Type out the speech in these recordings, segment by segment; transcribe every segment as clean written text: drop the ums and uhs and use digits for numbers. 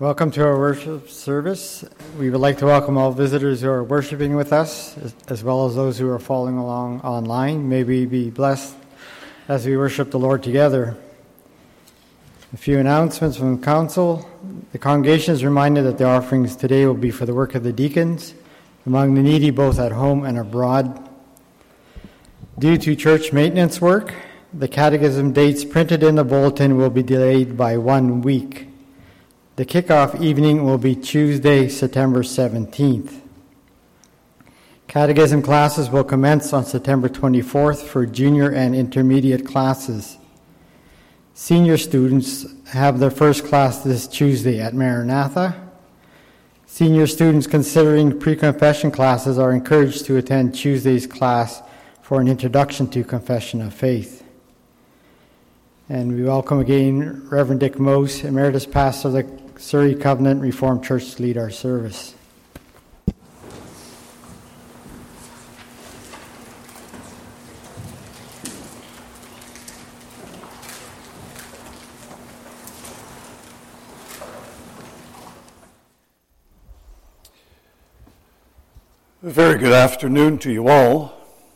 Welcome to our worship service. We would like to welcome all visitors who are worshiping with us, as well as those who are following along online. May we be blessed as we worship the Lord together. A few announcements from council. The congregation is reminded that the offerings today will be for the work of the deacons, among the needy both at home and abroad. Due to church maintenance work, the catechism dates printed in the bulletin will be delayed by 1 week. The kickoff evening will be Tuesday, September 17th. Catechism classes will commence on September 24th for junior and intermediate classes. Senior students have their first class this Tuesday at Maranatha. Senior students considering pre-confession classes are encouraged to attend Tuesday's class for an introduction to confession of faith. And we welcome again Reverend Dick Mose, Emeritus Pastor of the Surrey Covenant Reformed Church, to lead our service. A very good afternoon to you all.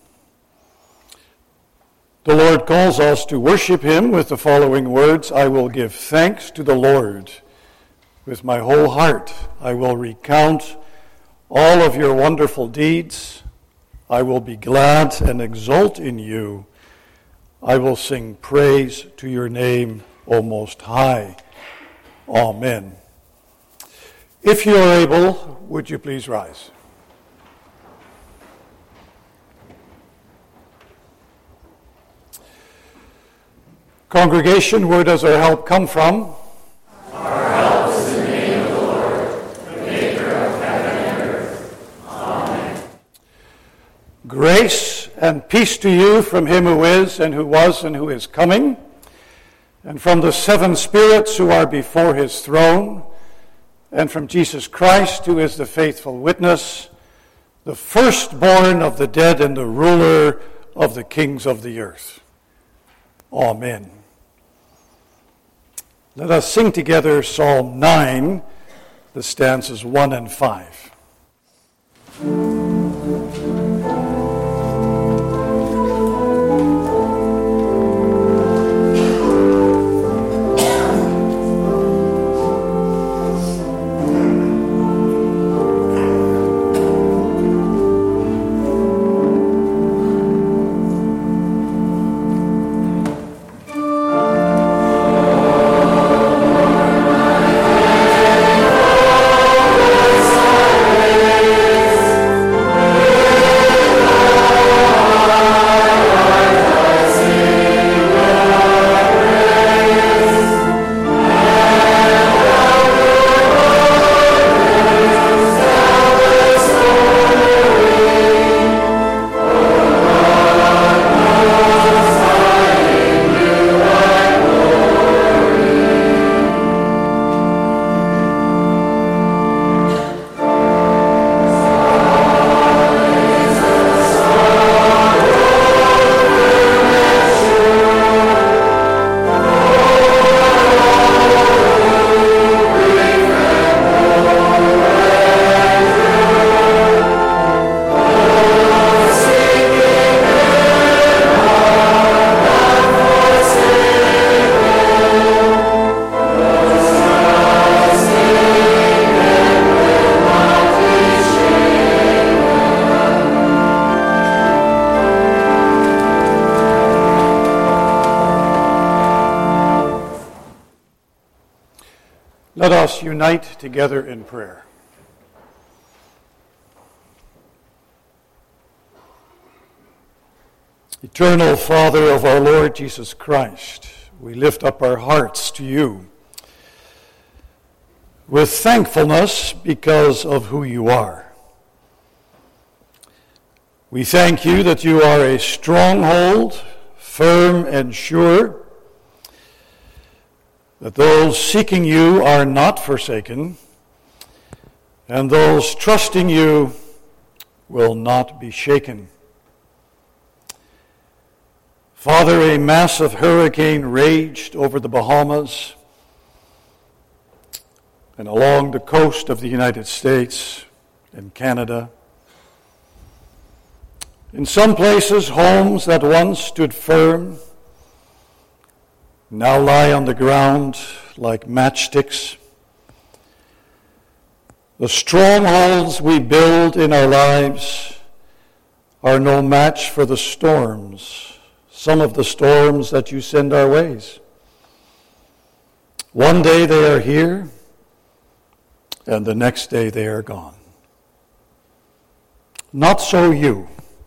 The Lord calls us to worship Him with the following words: I will give thanks to the Lord. With my whole heart, I will recount all of your wonderful deeds. I will be glad and exult in you. I will sing praise to your name, O Most High. Amen. If you are able, would you please rise? Congregation, where does our help come from? Our help is in the name of the Lord, the maker of heaven and earth. Amen. Grace and peace to you from Him who is, and who was, and who is coming, and from the seven spirits who are before His throne, and from Jesus Christ, who is the faithful witness, the firstborn of the dead and the ruler of the kings of the earth. Amen. Let us sing together Psalm 9, the stanzas 1 and 5. Let us unite together in prayer. Eternal Father of our Lord Jesus Christ, we lift up our hearts to you with thankfulness because of who you are. We thank you that you are a stronghold, firm and sure, that those seeking you are not forsaken, and those trusting you will not be shaken. Father, a massive hurricane raged over the Bahamas, and along the coast of the United States and Canada. In some places, homes that once stood firm now lie on the ground like matchsticks. The strongholds we build in our lives are no match for the storms, some of the storms that you send our ways. One day they are here, and the next day they are gone. Not so you,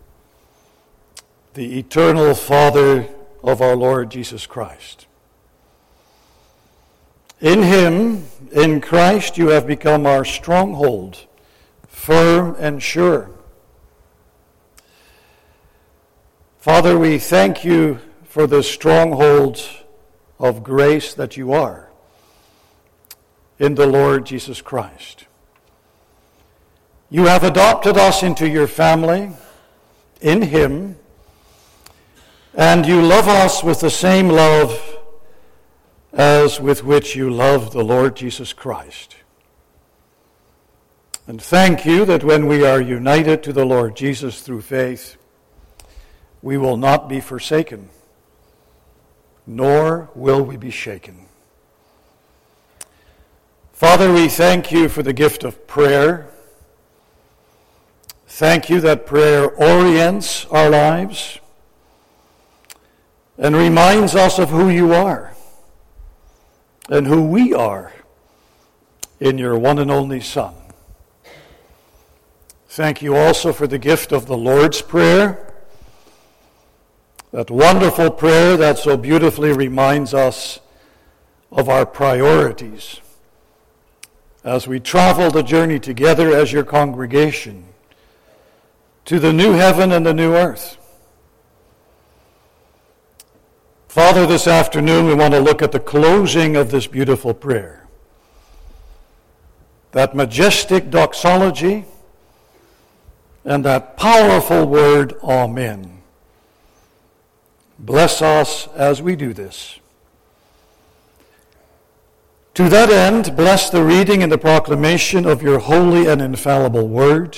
the eternal Father of our Lord Jesus Christ. In him, in Christ, you have become our stronghold, firm and sure. Father, we thank you for the stronghold of grace that you are in the Lord Jesus Christ. You have adopted us into your family in him, and you love us with the same love as with which you love the Lord Jesus Christ. And thank you that when we are united to the Lord Jesus through faith, we will not be forsaken, nor will we be shaken. Father, we thank you for the gift of prayer. Thank you that prayer orients our lives and reminds us of who you are and who we are in your one and only Son. Thank you also for the gift of the Lord's Prayer, that wonderful prayer that so beautifully reminds us of our priorities as we travel the journey together as your congregation to the new heaven and the new earth. Father, this afternoon we want to look at the closing of this beautiful prayer. That majestic doxology and that powerful word, Amen. Bless us as we do this. To that end, bless the reading and the proclamation of your holy and infallible word.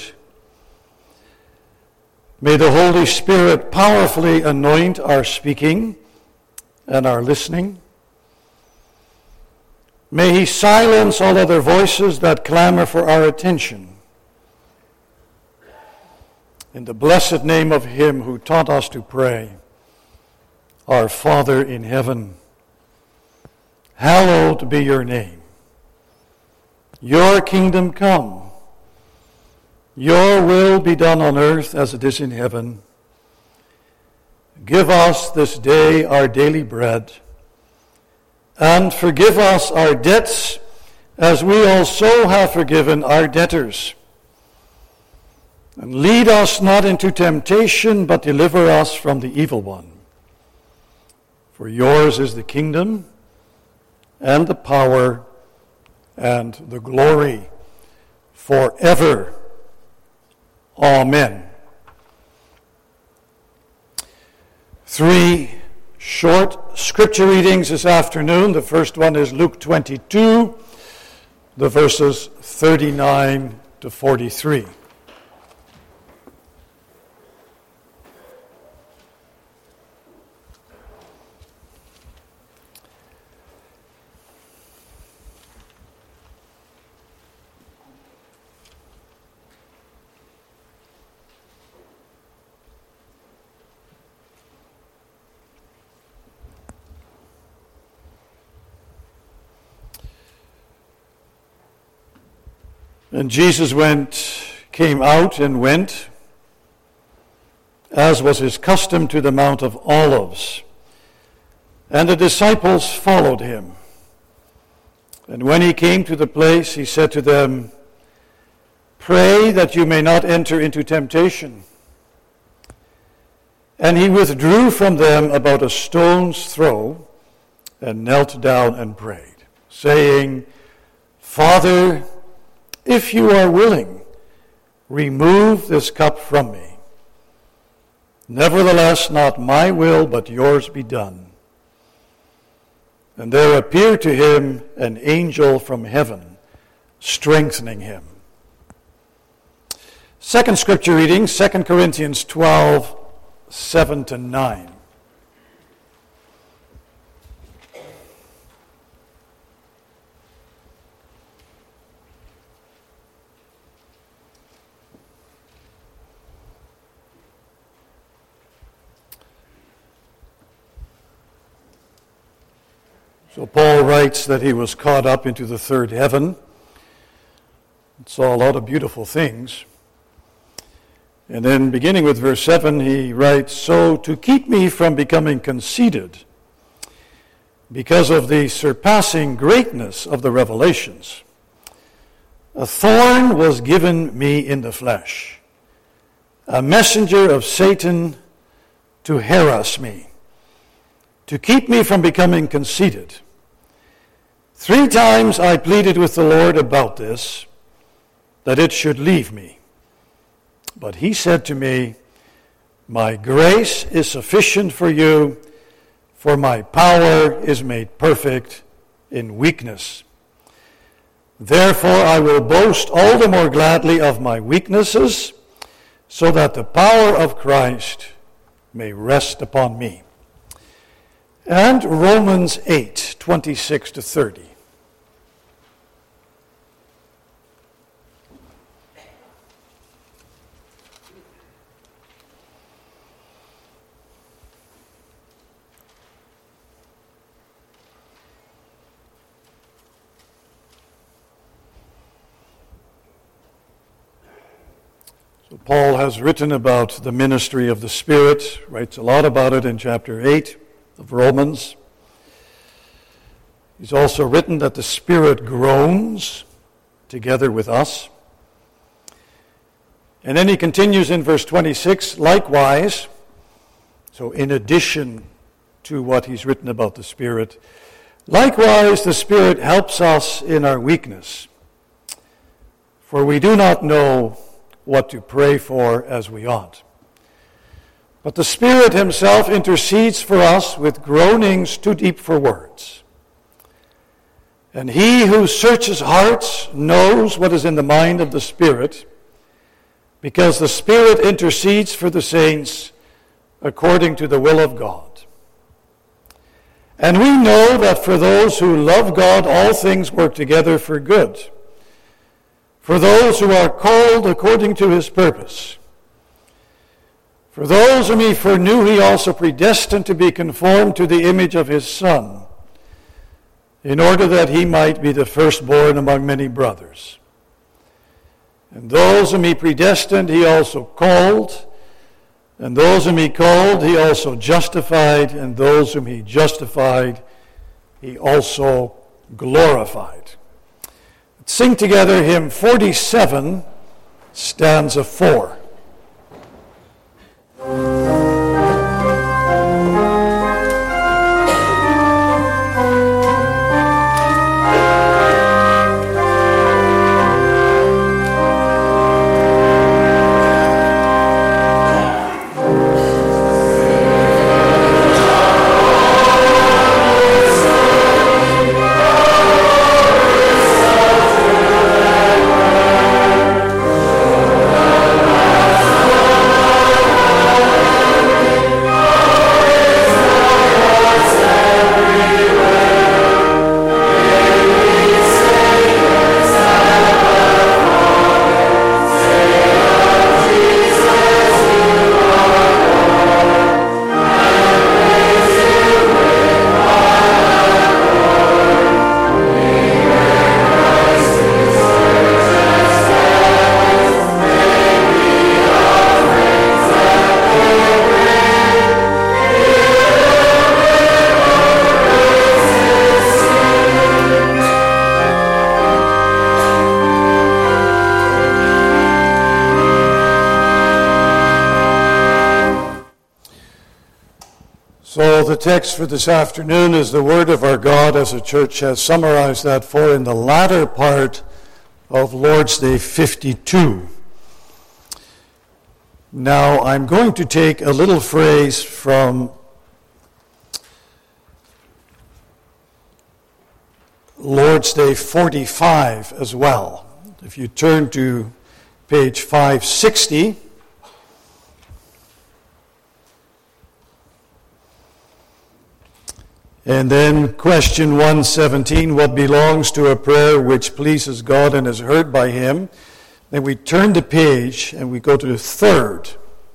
May the Holy Spirit powerfully anoint our speaking and our listening. May he silence all other voices that clamor for our attention. In the blessed name of him who taught us to pray, our Father in heaven, hallowed be your name. Your kingdom come. Your will be done on earth as it is in heaven. Give us this day our daily bread, and forgive us our debts as we also have forgiven our debtors. And lead us not into temptation, but deliver us from the evil one. For yours is the kingdom, and the power, and the glory, forever. Amen. 3 short scripture readings this afternoon. The first one is Luke 22, the verses 39 to 43. And Jesus came out and went, as was his custom, to the Mount of Olives. And the disciples followed him. And when he came to the place, he said to them, "Pray that you may not enter into temptation." And he withdrew from them about a stone's throw and knelt down and prayed, saying, "Father, if you are willing, remove this cup from me. Nevertheless, not my will, but yours be done." And there appeared to him an angel from heaven, strengthening him. Second scripture reading, 2 Corinthians 12, 7-9. So Paul writes that he was caught up into the third heaven and saw a lot of beautiful things. And then beginning with verse 7, he writes, "So to keep me from becoming conceited, because of the surpassing greatness of the revelations, a thorn was given me in the flesh, a messenger of Satan to harass me, to keep me from becoming conceited. 3 times I pleaded with the Lord about this, that it should leave me. But he said to me, 'My grace is sufficient for you, for my power is made perfect in weakness. Therefore I will boast all the more gladly of my weaknesses, so that the power of Christ may rest upon me.'" And Romans 8, 26-30. So Paul has written about the ministry of the Spirit, writes a lot about it in chapter 8 of Romans. He's also written that the Spirit groans together with us. And then he continues in verse 26, likewise, so in addition to what he's written about the Spirit, likewise the Spirit helps us in our weakness, for we do not know what to pray for as we ought. But the Spirit himself intercedes for us with groanings too deep for words. And he who searches hearts knows what is in the mind of the Spirit, because the Spirit intercedes for the saints according to the will of God. And we know that for those who love God, all things work together for good, for those who are called according to his purpose. For those whom he foreknew, he also predestined to be conformed to the image of his Son, in order that he might be the firstborn among many brothers. And those whom he predestined, he also called. And those whom he called, he also justified. And those whom he justified, he also glorified. Let's sing together hymn 47, stanza 4. So the text for this afternoon is the Word of our God, as the church has summarized that for in the latter part of Lord's Day 52. Now, I'm going to take a little phrase from Lord's Day 45 as well. If you turn to page 560, and then question 117, what belongs to a prayer which pleases God and is heard by Him? Then we turn the page and we go to the third.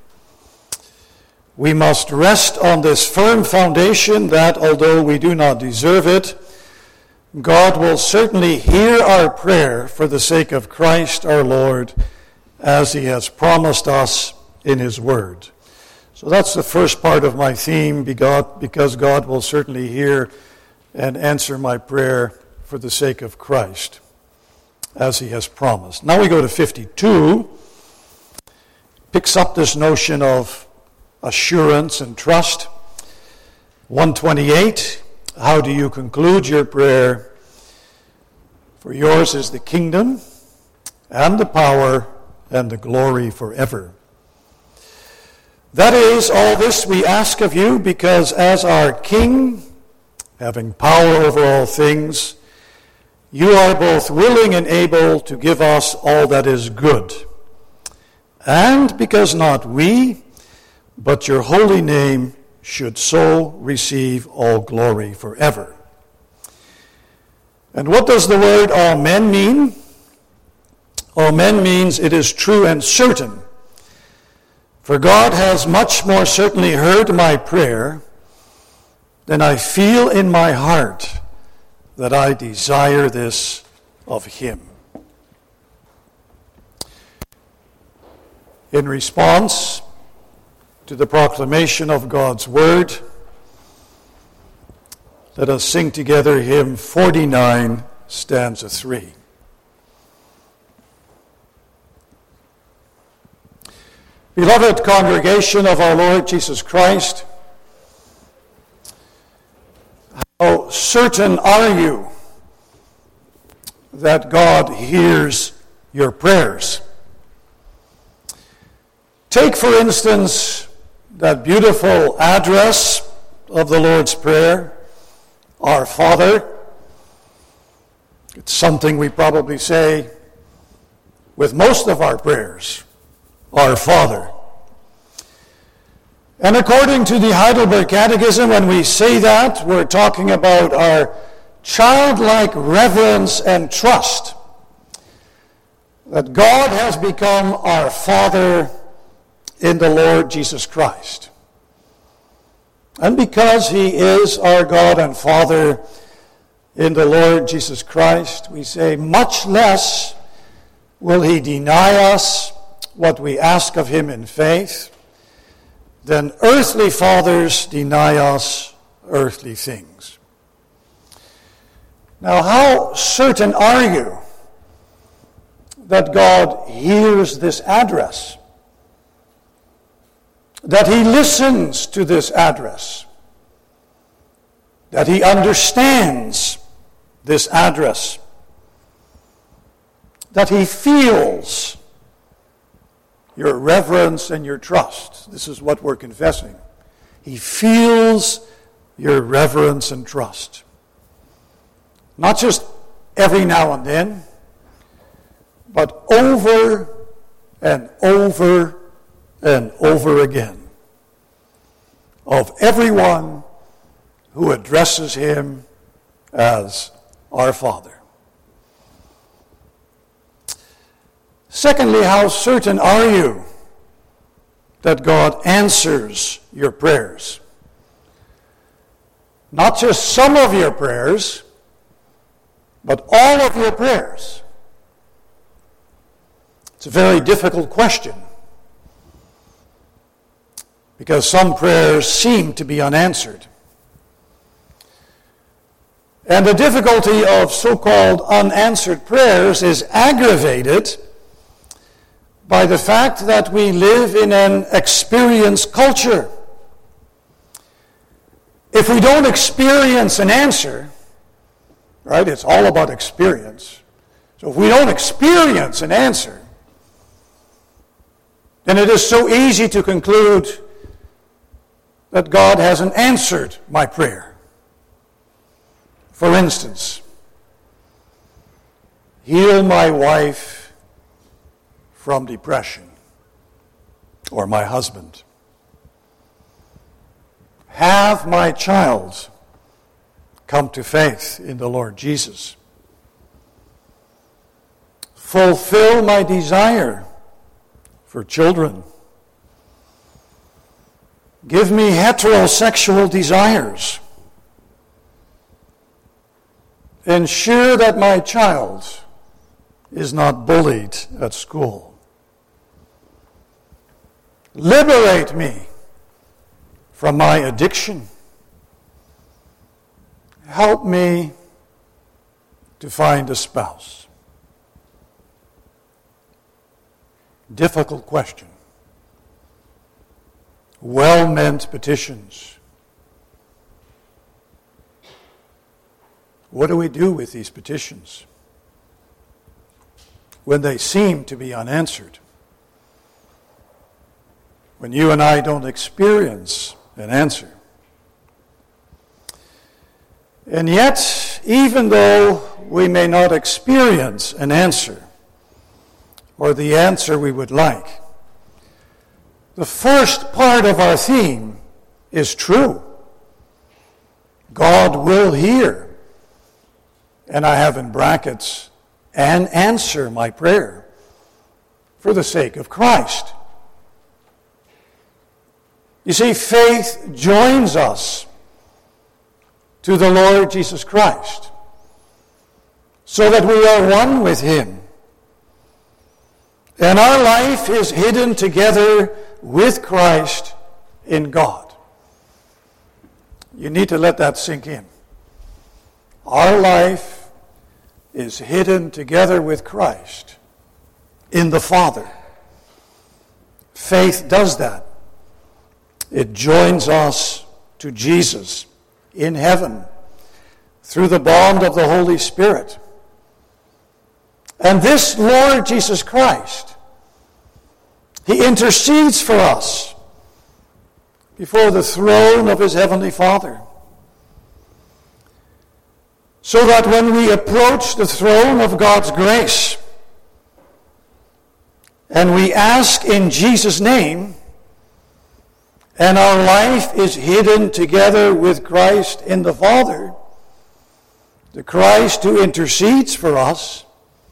We must rest on this firm foundation that although we do not deserve it, God will certainly hear our prayer for the sake of Christ our Lord, as He has promised us in His Word. So that's the first part of my theme, because God will certainly hear and answer my prayer for the sake of Christ, as He has promised. Now we go to 52, picks up this notion of assurance and trust. 128, how do you conclude your prayer? For yours is the kingdom and the power and the glory forever. That is, all this we ask of you, because as our King, having power over all things, you are both willing and able to give us all that is good. And because not we, but your holy name should so receive all glory forever. And what does the word amen mean? Amen means it is true and certain. For God has much more certainly heard my prayer than I feel in my heart that I desire this of Him. In response to the proclamation of God's word, let us sing together hymn 49, stanza 3. Beloved congregation of our Lord Jesus Christ, how certain are you that God hears your prayers? Take, for instance, that beautiful address of the Lord's Prayer, Our Father. It's something we probably say with most of our prayers, Our Father. And according to the Heidelberg Catechism, when we say that, we're talking about our childlike reverence and trust that God has become our Father in the Lord Jesus Christ. And because He is our God and Father in the Lord Jesus Christ, we say, much less will He deny us what we ask of Him in faith than earthly fathers deny us earthly things. Now, how certain are you that God hears this address? That He listens to this address? That He understands this address? That He feels your reverence and your trust? This is what we're confessing. He feels your reverence and trust. Not just every now and then, but over and over and over again, of everyone who addresses Him as our Father. Secondly, how certain are you that God answers your prayers? Not just some of your prayers, but all of your prayers. It's a very difficult question, because some prayers seem to be unanswered. And the difficulty of so-called unanswered prayers is aggravated by the fact that we live in an experience culture. If we don't experience an answer, right, it's all about experience. So if we don't experience an answer, then it is so easy to conclude that God hasn't answered my prayer. For instance, Heal my wife from depression, or my husband. Have my child come to faith in the Lord Jesus. Fulfill my desire for children. Give me heterosexual desires. Ensure that my child is not bullied at school. Liberate me from my addiction. Help me to find a spouse. Difficult question. Well-meant petitions. What do we do with these petitions when they seem to be unanswered? When you and I don't experience an answer? And yet, even though we may not experience an answer, or the answer we would like, the first part of our theme is true. God will hear, and I have in brackets, and answer my prayer for the sake of Christ. You see, faith joins us to the Lord Jesus Christ, so that we are one with Him. And our life is hidden together with Christ in God. You need to let that sink in. Our life is hidden together with Christ in the Father. Faith does that. It joins us to Jesus in heaven through the bond of the Holy Spirit. And this Lord Jesus Christ, He intercedes for us before the throne of His Heavenly Father, so that when we approach the throne of God's grace and we ask in Jesus' name, and our life is hidden together with Christ in the Father, the Christ who intercedes for us,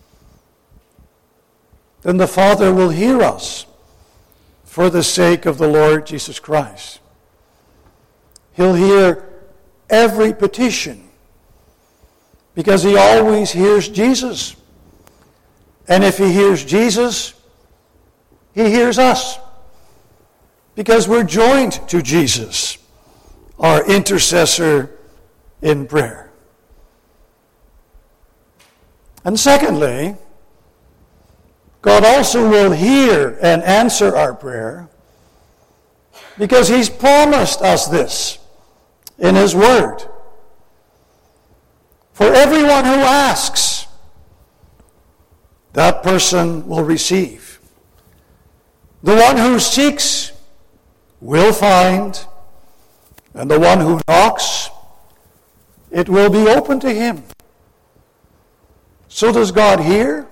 then the Father will hear us for the sake of the Lord Jesus Christ. He'll hear every petition because He always hears Jesus. And if He hears Jesus, He hears us because we're joined to Jesus, our intercessor in prayer. And secondly, God also will hear and answer our prayer because He's promised us this in His Word. For everyone who asks, that person will receive. The one who seeks will find, and the one who knocks, it will be open to him. So does God hear?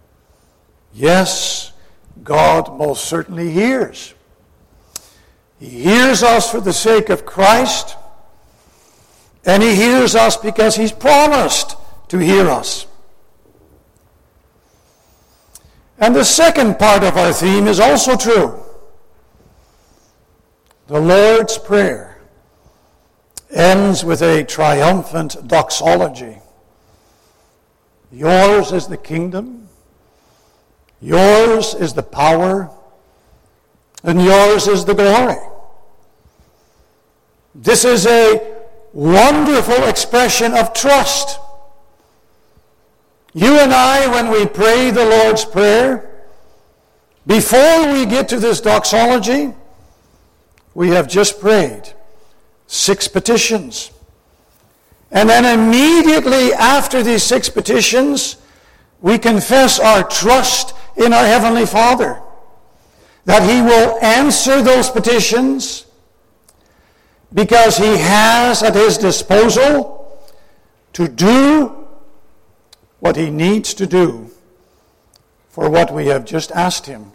Yes, God most certainly hears. He hears us for the sake of Christ, and He hears us because He's promised to hear us. And the second part of our theme is also true. The Lord's Prayer ends with a triumphant doxology. Yours is the kingdom, yours is the power, and yours is the glory. This is a wonderful expression of trust. You and I, when we pray the Lord's Prayer, before we get to this doxology, we have just prayed 6 petitions. And then immediately after these 6 petitions, we confess our trust in our Heavenly Father, that He will answer those petitions because He has at His disposal to do what he needs to do for what we have just asked him.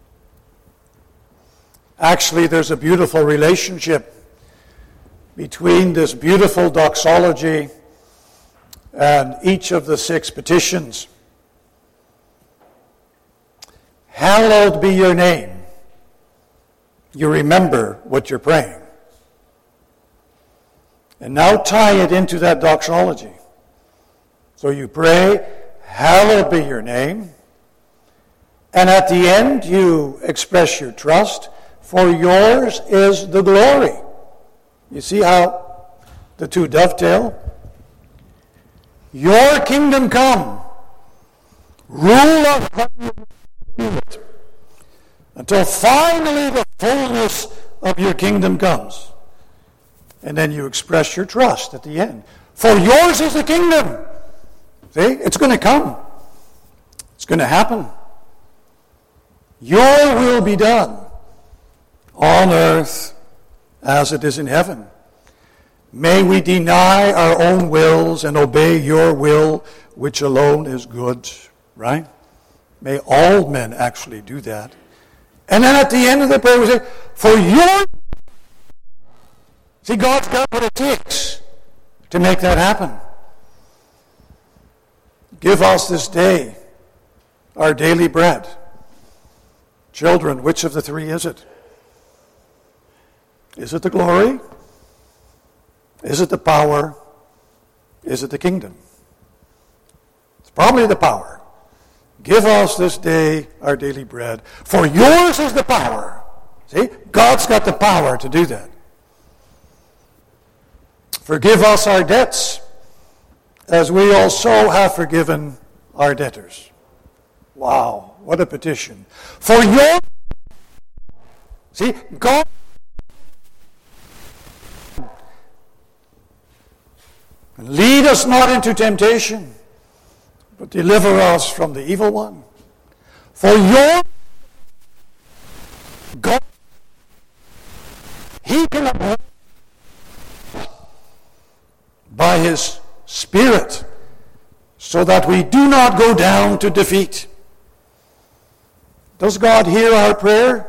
Actually, there's a beautiful relationship between this beautiful doxology and each of the 6 petitions. Hallowed be your name. You remember what you're praying. And now tie it into that doxology. So you pray, hallowed be your name. And at the end, you express your trust, for yours is the glory. You see how the two dovetail? Your kingdom come. Rule of it until finally the fullness of your kingdom comes. And then you express your trust at the end. For yours is the kingdom. See, it's going to come. It's going to happen. Your will be done on earth as it is in heaven. May we deny our own wills and obey your will, which alone is good, right? May all men actually do that. And then at the end of the prayer we say, for your... See, God's got what it takes to make that happen. Give us this day our daily bread. Children, which of the 3 is it? Is it the glory? Is it the power? Is it the kingdom? It's probably the power. Give us this day our daily bread. For yours is the power. See? God's got the power to do that. Forgive us our debts, as we also have forgiven our debtors. Wow, what a petition. For your... See, God... Lead us not into temptation, but deliver us from the evil one. For your God, he can uphold by his Spirit, so that we do not go down to defeat. Does God hear our prayer?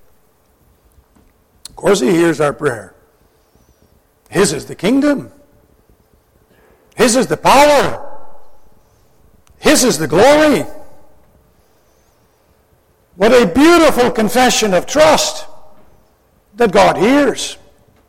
Of course he hears our prayer. His is the kingdom. His is the power. His is the glory. What a beautiful confession of trust that God hears.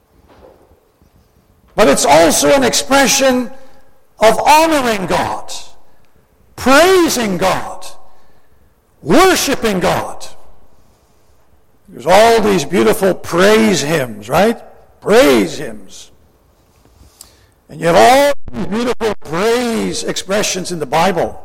But it's also an expression of honoring God, praising God, worshiping God. There's all these beautiful praise hymns, right? Praise hymns. And you have all these beautiful praise expressions in the Bible.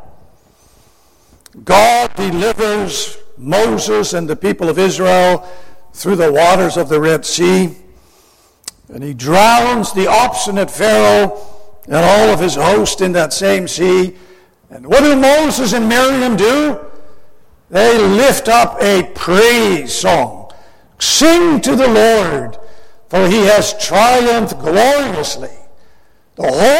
God delivers Moses and the people of Israel through the waters of the Red Sea. And he drowns the obstinate Pharaoh and all of his host in that same sea. And what do Moses and Miriam do? They lift up a praise song. Sing to the Lord, for he has triumphed gloriously. The whole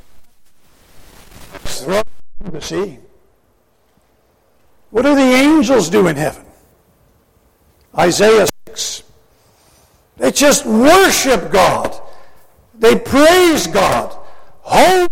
is thrown into the sea. What do the angels do in heaven? Isaiah 6. They just worship God. They praise God. Holy.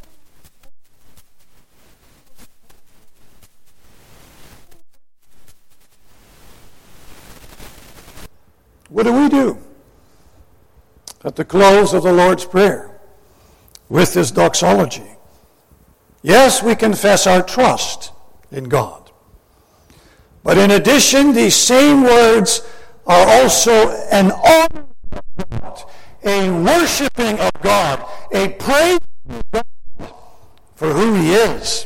What do we do at the close of the Lord's Prayer with this doxology? Yes, we confess our trust in God. But in addition, these same words are also an honor of God, a worshiping of God, a praise of God for who he is.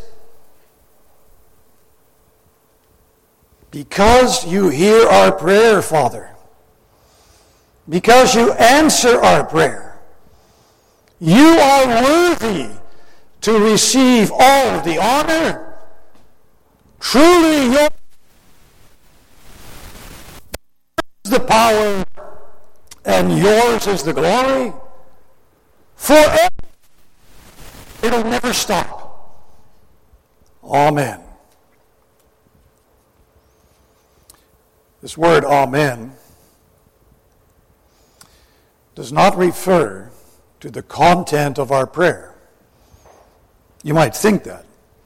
Because you hear our prayer, Father, because you answer our prayer, you are worthy to receive all the honor. Truly, yours is the power, and yours is the glory. Forever. It'll never stop. Amen. This word amen does not refer to the content of our prayer. You might think that.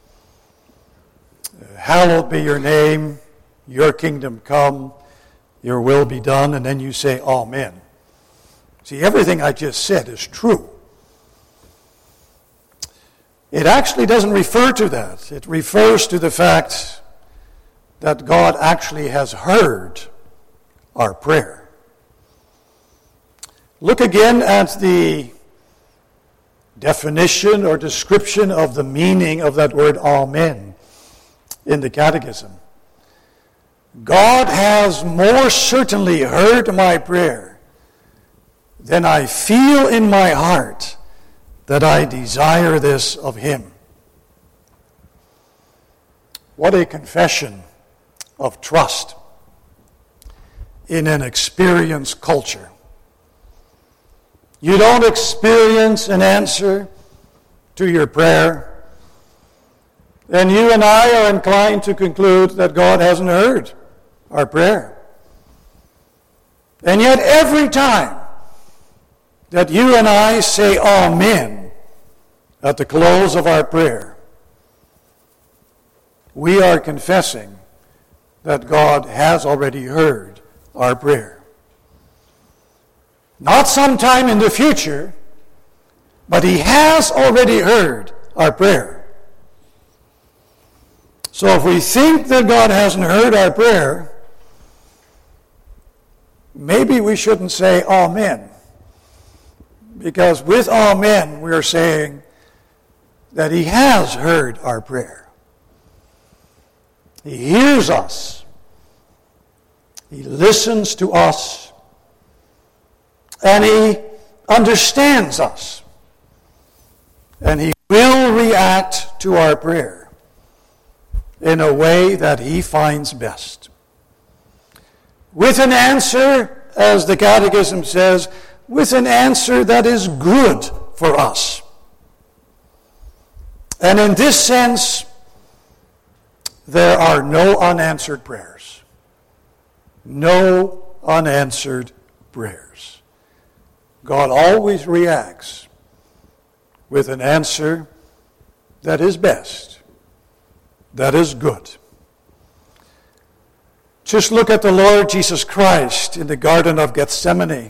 Hallowed be your name, your kingdom come, your will be done, and then you say amen. See, everything I just said is true. It actually doesn't refer to that. It refers to the fact that God actually has heard our prayer. Look again at the definition or description of the meaning of that word amen in the Catechism. God has more certainly heard my prayer than I feel in my heart that I desire this of him. What a confession of trust in an experienced culture. You don't experience an answer to your prayer, and you and I are inclined to conclude that God hasn't heard our prayer. And yet every time that you and I say amen at the close of our prayer, we are confessing that God has already heard our prayer. Not sometime in the future, but he has already heard our prayer. So if we think that God hasn't heard our prayer, maybe we shouldn't say amen. Because with amen, we are saying that he has heard our prayer. He hears us. He listens to us. And he understands us. And he will react to our prayer in a way that he finds best. With an answer, as the Catechism says, with an answer that is good for us. And in this sense, there are no unanswered prayers. No unanswered prayers. God always reacts with an answer that is best, that is good. Just look at the Lord Jesus Christ in the Garden of Gethsemane.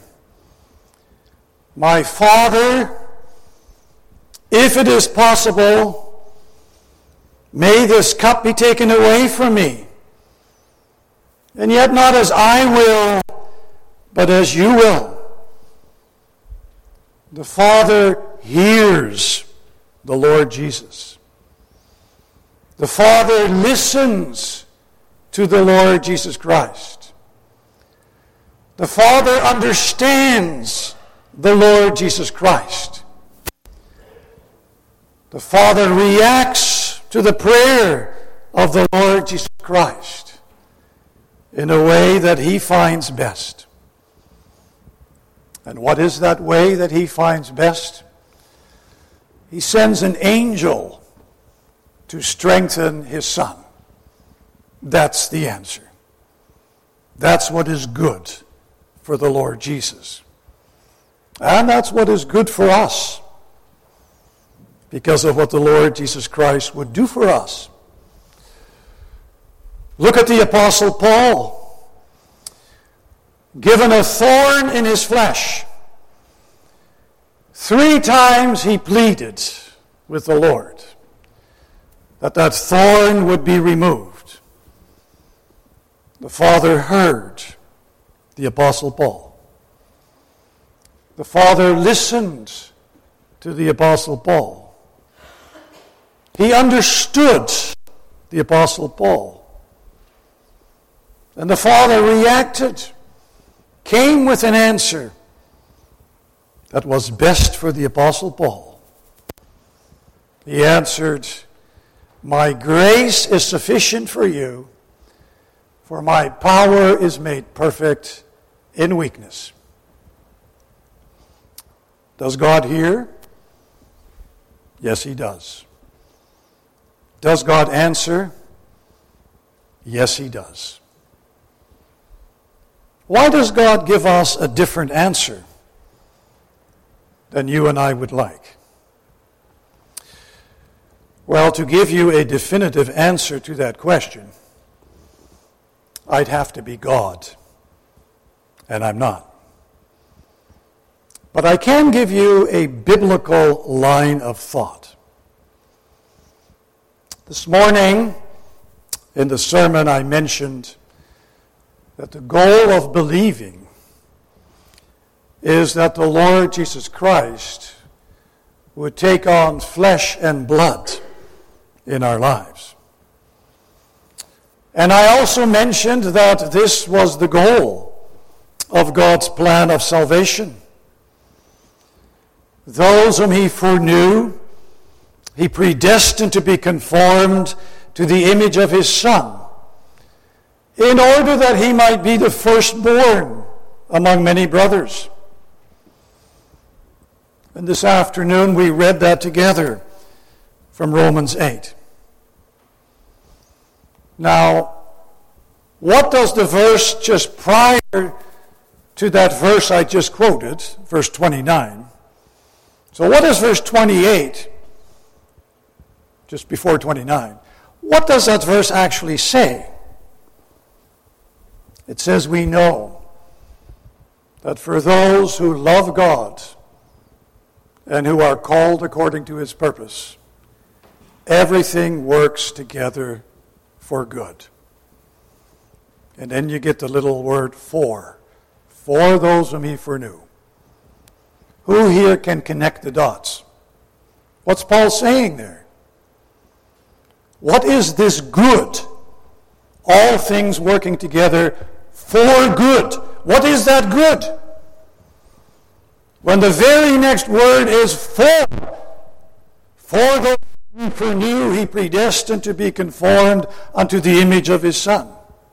My Father, if it is possible, may this cup be taken away from me. And yet not as I will, but as you will. The Father hears the Lord Jesus. The Father listens to the Lord Jesus Christ. The Father understands the Lord Jesus Christ. The Father reacts to the prayer of the Lord Jesus Christ in a way that he finds best. And what is that way that he finds best? He sends an angel to strengthen his Son. That's the answer. That's what is good for the Lord Jesus. And that's what is good for us because of what the Lord Jesus Christ would do for us. Look at the Apostle Paul, given a thorn in his flesh. 3 times he pleaded with the Lord that thorn would be removed. The Father heard the Apostle Paul. The Father listened to the Apostle Paul. He understood the Apostle Paul. And the Father reacted, came with an answer that was best for the Apostle Paul. He answered, "My grace is sufficient for you, for my power is made perfect in weakness." Does God hear? Yes, he does. Does God answer? Yes, he does. Why does God give us a different answer than you and I would like? Well, to give you a definitive answer to that question, I'd have to be God, and I'm not. But I can give you a biblical line of thought. This morning, in the sermon, I mentioned that the goal of believing is that the Lord Jesus Christ would take on flesh and blood in our lives. And I also mentioned that this was the goal of God's plan of salvation. Those whom he foreknew, he predestined to be conformed to the image of his Son, in order that he might be the firstborn among many brothers. And this afternoon we read that together from Romans 8. Now, what does the verse just prior to that verse I just quoted, verse 29, so what does verse 28, just before 29, what does that verse actually say? It says, we know that for those who love God and who are called according to his purpose, everything works together for good. And then you get the little word for those whom he foreknew. Who here can connect the dots? What's Paul saying there? What is this good? All things working together for good. What is that good? When the very next word is for those whom he foreknew, he predestined to be conformed unto the image of his Son.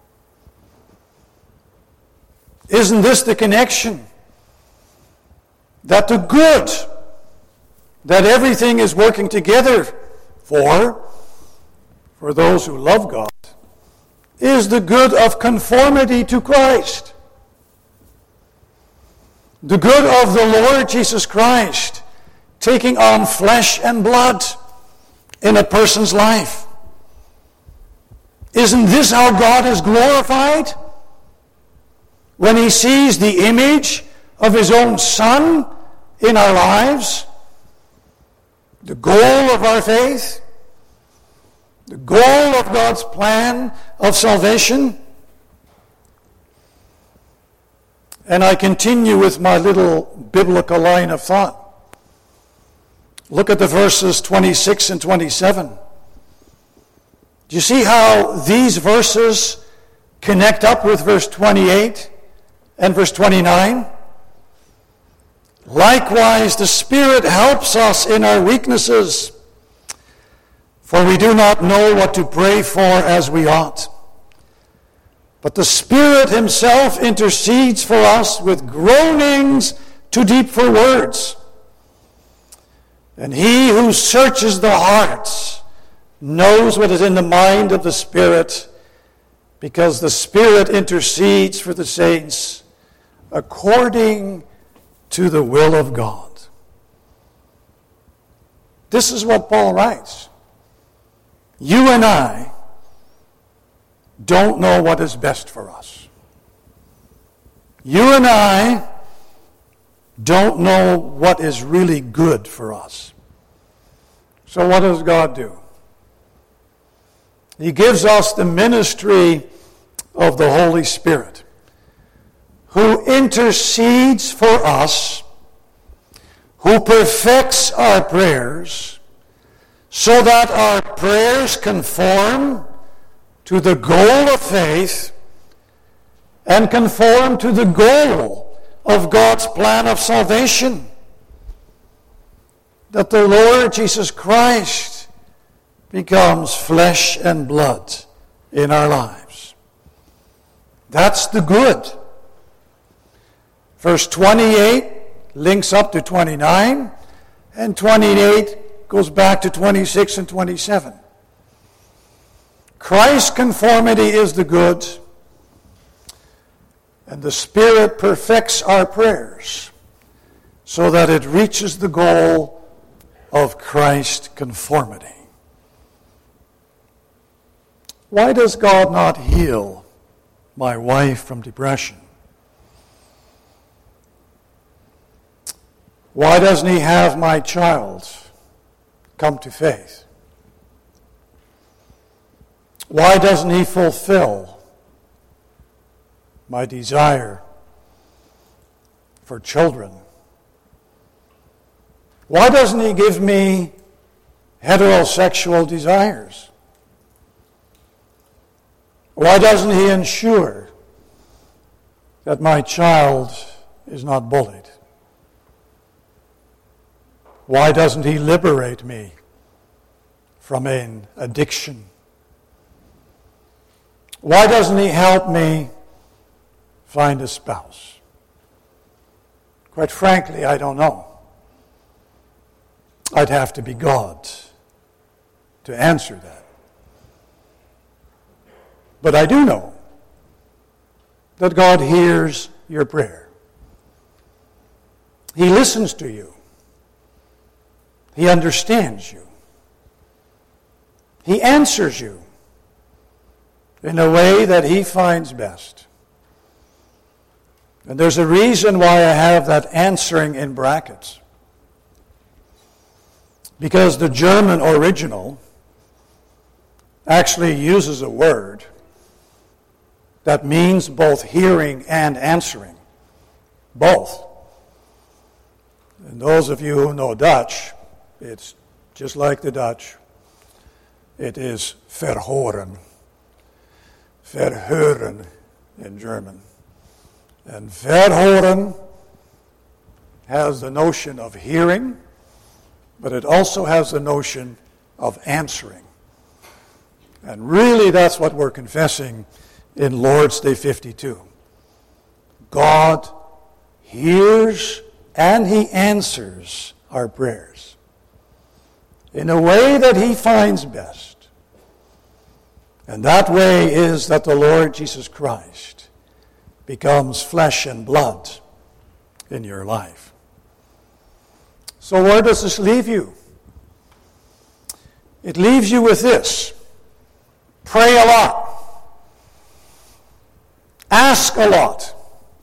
Isn't this the connection? That the good, that everything is working together for those who love God, is the good of conformity to Christ. The good of the Lord Jesus Christ taking on flesh and blood in a person's life. Isn't this how God is glorified? When he sees the image of his own Son in our lives, the goal of our faith, the goal of God's plan of salvation. And I continue with my little biblical line of thought. Look at the verses 26 and 27. Do you see how these verses connect up with verse 28 and verse 29? Likewise, the Spirit helps us in our weaknesses, for we do not know what to pray for as we ought. But the Spirit himself intercedes for us with groanings too deep for words. And he who searches the hearts knows what is in the mind of the Spirit, because the Spirit intercedes for the saints according to the will of God. This is what Paul writes. You and I don't know what is best for us. You and I don't know what is really good for us. So what does God do? He gives us the ministry of the Holy Spirit, who intercedes for us, who perfects our prayers, so that our prayers conform to the goal of faith and conform to the goal of God's plan of salvation, that the Lord Jesus Christ becomes flesh and blood in our lives. That's the good. Verse 28 links up to 29, and 28 goes back to 26 and 27. Christ's conformity is the good, and the Spirit perfects our prayers so that it reaches the goal of Christ conformity. Why does God not heal my wife from depression? Why doesn't He have my child come to faith? Why doesn't He fulfill my desire for children? Why doesn't He give me heterosexual desires? Why doesn't He ensure that my child is not bullied? Why doesn't He liberate me from an addiction? Why doesn't He help me find a spouse? Quite frankly, I don't know. I'd have to be God to answer that. But I do know that God hears your prayer. He listens to you. He understands you. He answers you in a way that He finds best. And there's a reason why I have that answering in brackets. Because the German original actually uses a word that means both hearing and answering. Both. And those of you who know Dutch, it's just like the Dutch. It is verhoren. Verhören in German. And verhoren has the notion of hearing, but it also has the notion of answering. And really that's what we're confessing in Lord's Day 52. God hears and He answers our prayers in a way that He finds best. And that way is that the Lord Jesus Christ becomes flesh and blood in your life. So where does this leave you? It leaves you with this. Pray a lot. Ask a lot.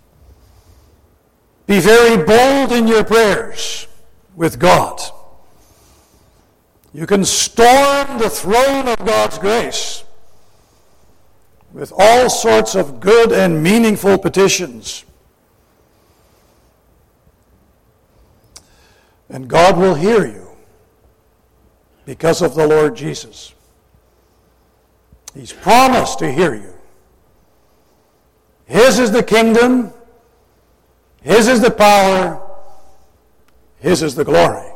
Be very bold in your prayers with God. You can storm the throne of God's grace with all sorts of good and meaningful petitions. And God will hear you because of the Lord Jesus. He's promised to hear you. His is the kingdom. His is the power. His is the glory.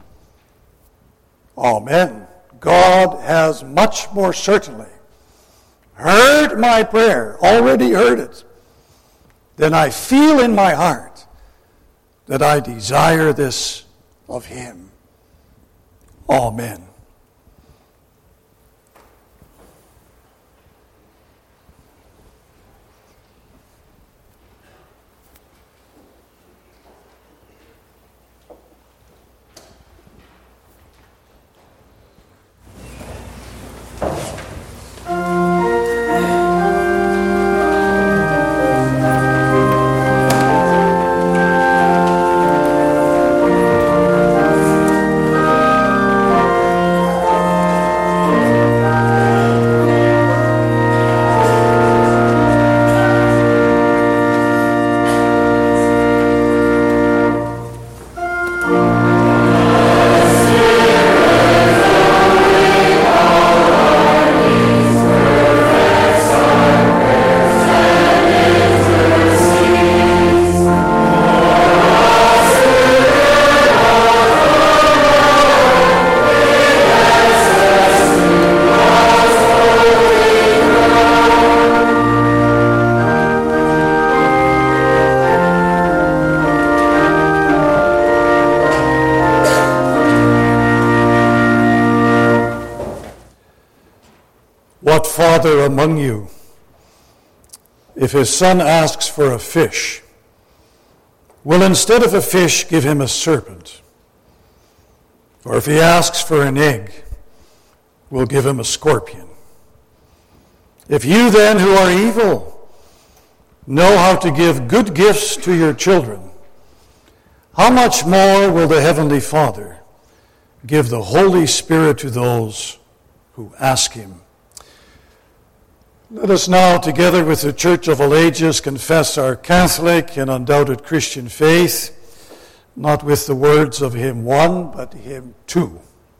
Amen. God has much more certainly heard my prayer, already heard it, than I feel in my heart that I desire this of Him. Amen. father among you, if his son asks for a fish, will instead of a fish give him a serpent? Or if he asks for an egg, will give him a scorpion? If you then, who are evil, know how to give good gifts to your children, how much more will the Heavenly Father give the Holy Spirit to those who ask him? Let us now, together with the Church of all ages, confess our Catholic and undoubted Christian faith, not with the words of hymn 1, but hymn 2.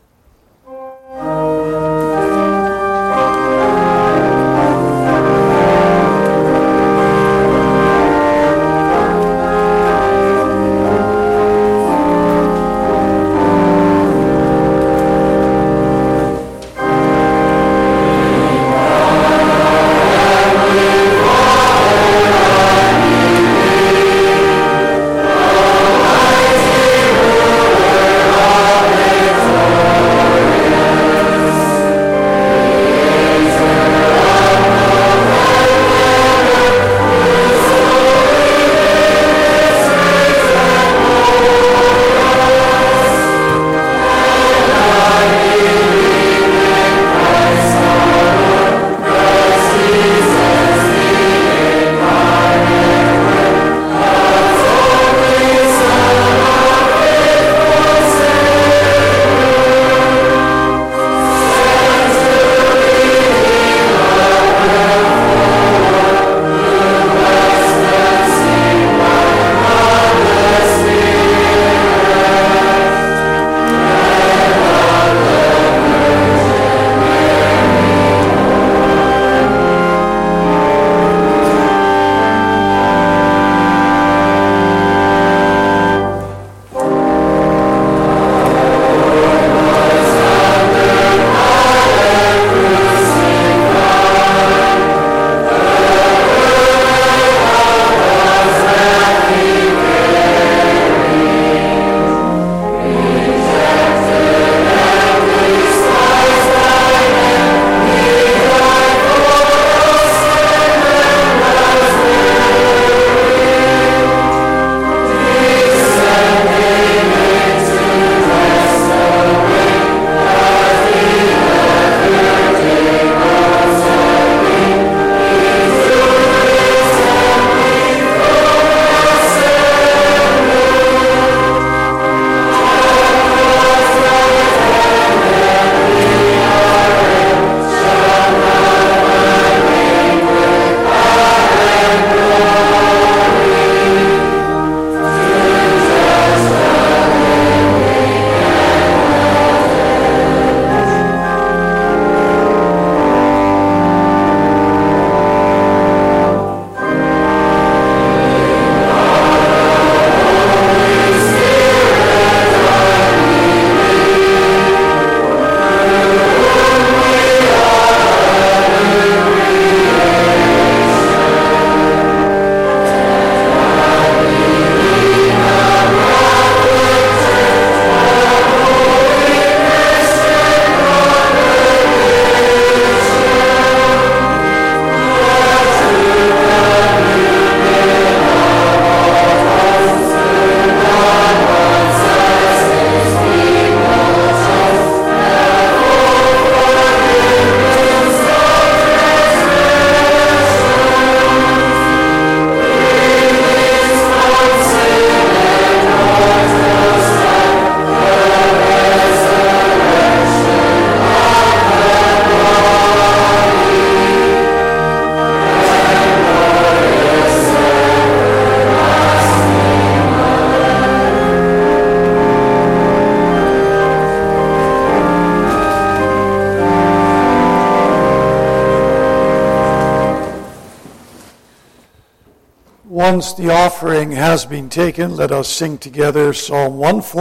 Once the offering has been taken, let us sing together Psalm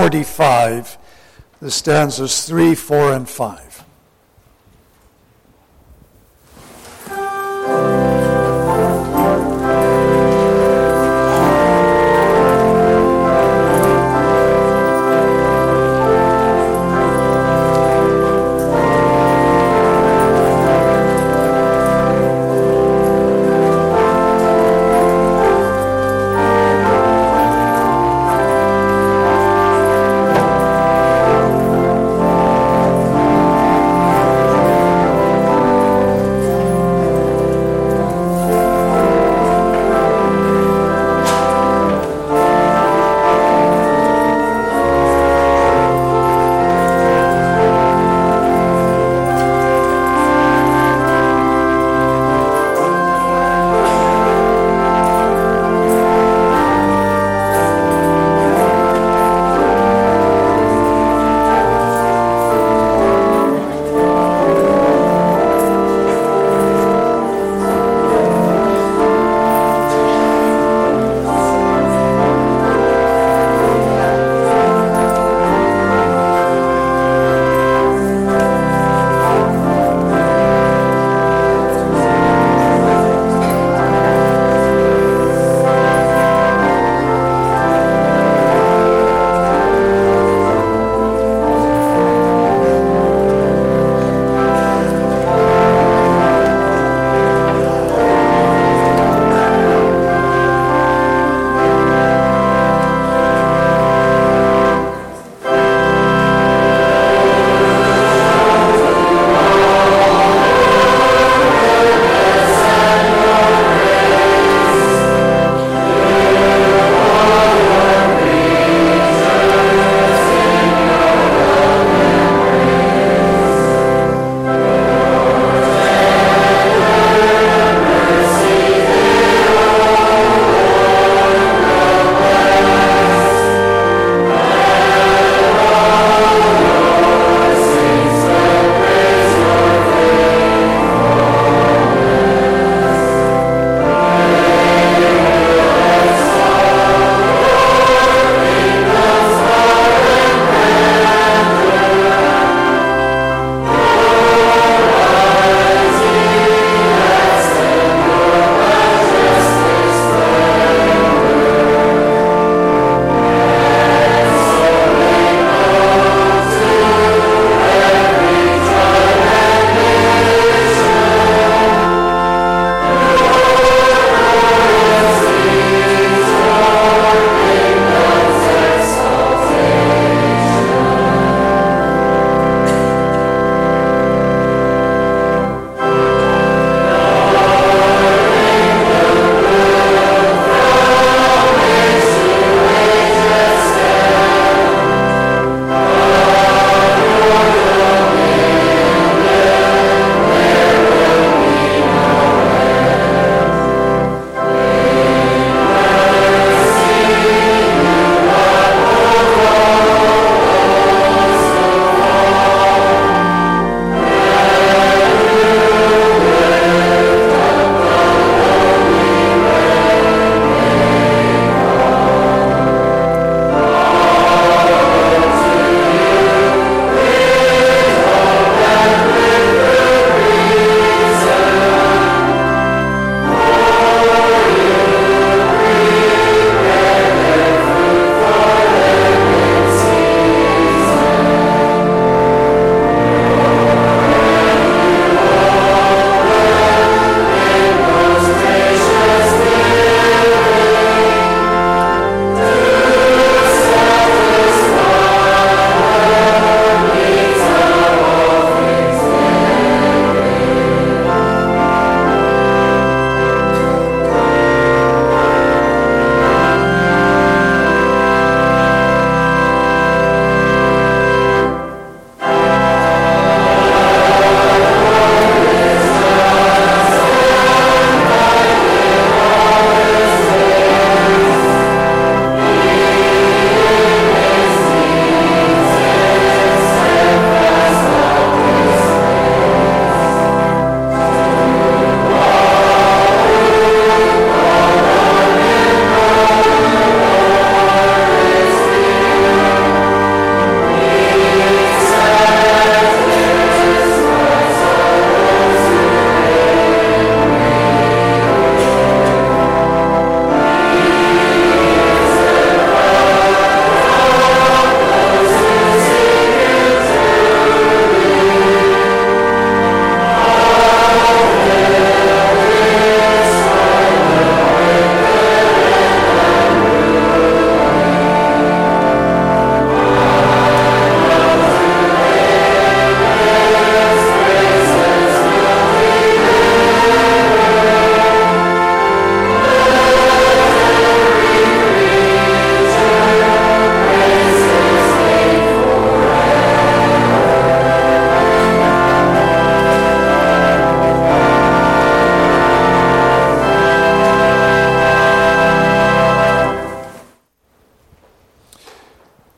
145, the stanzas 3, 4, and 5.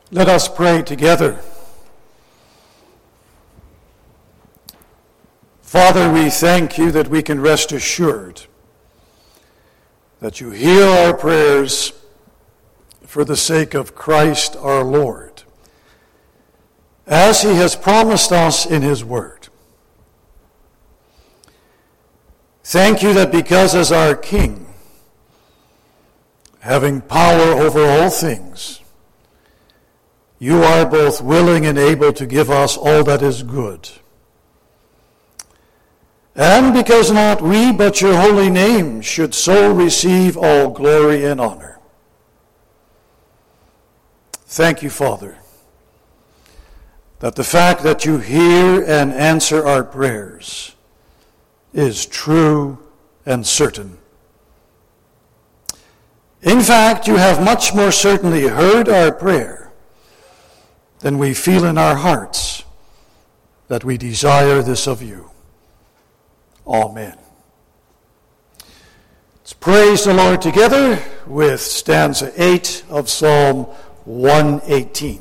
Let us pray together. Father, we thank you that we can rest assured that you hear our prayers for the sake of Christ our Lord, as he has promised us in his word. Thank you that because as our King, having power over all things, you are both willing and able to give us all that is good. And because not we, but your holy name should so receive all glory and honor. Thank you, Father, that the fact that you hear and answer our prayers is true and certain. In fact, you have much more certainly heard our prayer than we feel in our hearts that we desire this of you. Amen. Let's praise the Lord together with stanza 8 of Psalm 118.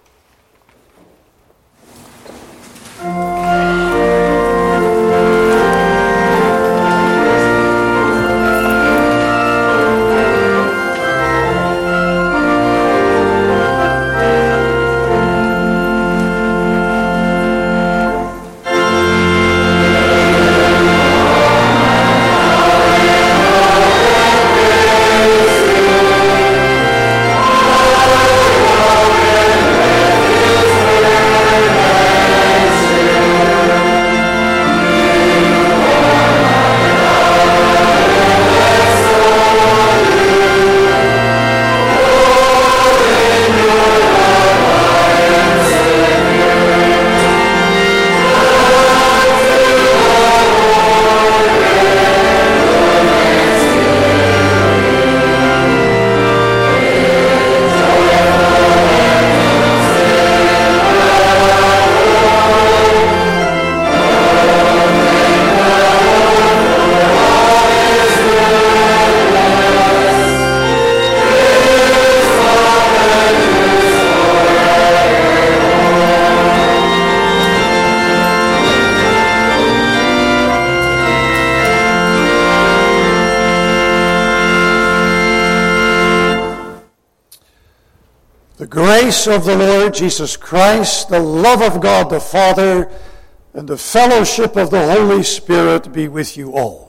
The grace of the Lord Jesus Christ, the love of God the Father, and the fellowship of the Holy Spirit be with you all.